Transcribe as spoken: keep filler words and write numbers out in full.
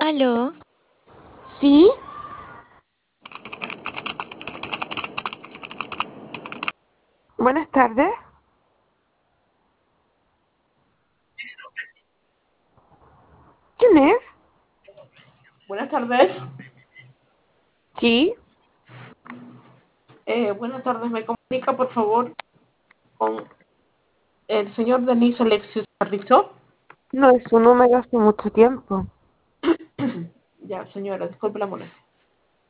Aló, Sí, buenas tardes. ¿Quién es? Buenas tardes. Sí, Eh, buenas tardes. ¿Me comunica, por favor, con el señor Denis Alexius Carrizo? no es su número hace mucho tiempo. Ya, señora, disculpe la molestia.